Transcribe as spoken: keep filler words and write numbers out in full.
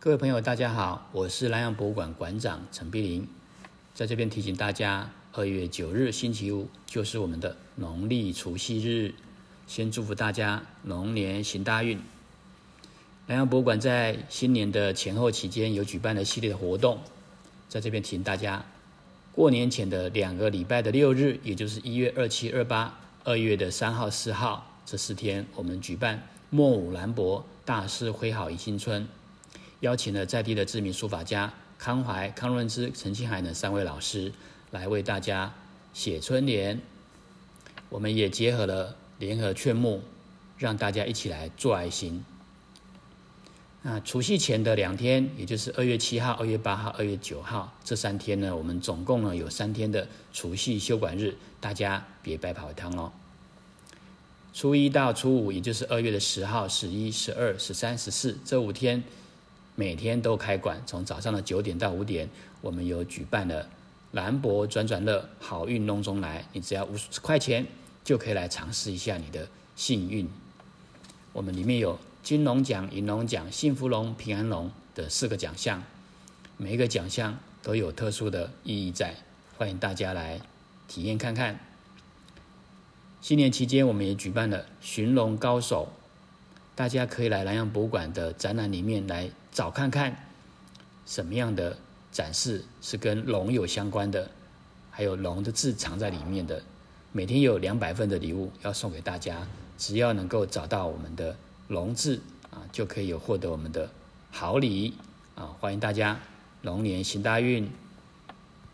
各位朋友大家好，我是南洋博物馆馆长陈碧林，在这边提醒大家，二月九日星期五就是我们的农历除夕日，先祝福大家龙年行大运。南洋博物馆在新年的前后期间有举办了系列的活动，在这边提醒大家，过年前的两个礼拜的六日，也就是一月二七、二八、二月的三号、四号这四天，我们举办莫武兰博大师挥毫迎新春，邀请了在地的知名书法家康怀、康润之、陈庆海等三位老师来为大家写春联。我们也结合了联合劝募，让大家一起来做爱心。那除夕前的两天，也就是二月七号、二月八号、二月九号这三天呢，我们总共呢有三天的除夕休馆日，大家别白跑一趟哦。初一到初五，也就是二月的十号、十一、十二、十三、十四这五天，每天都开馆，从早上的九点到五点，我们有举办了兰博转转乐，好运隆中来，你只要五十块钱就可以来尝试一下你的幸运。我们里面有金龙奖、银龙奖、幸福龙、平安龙的四个奖项，每一个奖项都有特殊的意义在，欢迎大家来体验看看。新年期间，我们也举办了寻龙高手，大家可以来南洋博物馆的展览里面来找看看，什么样的展示是跟龙有相关的，还有龙的字藏在里面的。每天有两百份的礼物要送给大家，只要能够找到我们的龙字啊，就可以有获得我们的好礼啊！欢迎大家龙年行大运。